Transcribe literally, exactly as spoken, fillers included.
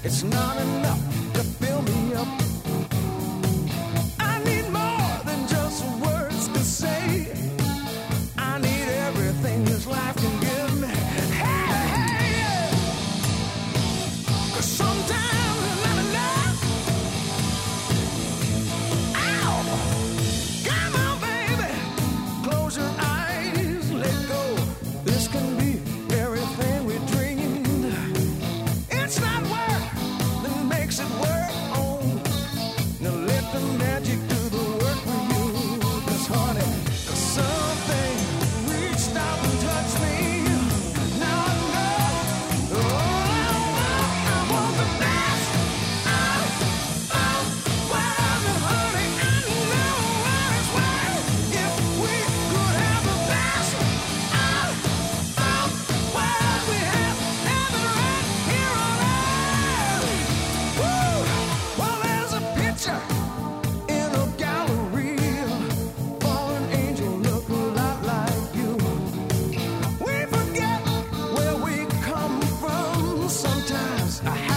It's not enough to fill me up. I need more than just words to say. I need everything this life can give me. Hey, hey, yeah. 'Cause sometimes it's not enough. Ow! Come on, baby. Close your eyes, let go. This can be everything we dreamed. It's not work that makes it work. Oh, now let the magic do the work for you. 'Cause honey, something reached out and touched me. Now I know, oh, I want the best. Oh, oh, whatever, honey, I know what it's worth. If we could have the best. Oh, oh, what we have, heaven right here on earth. Woo! Well, there's a picture in a gallery. Fallen angel look a lot like you. We forget where we come from. Sometimes I have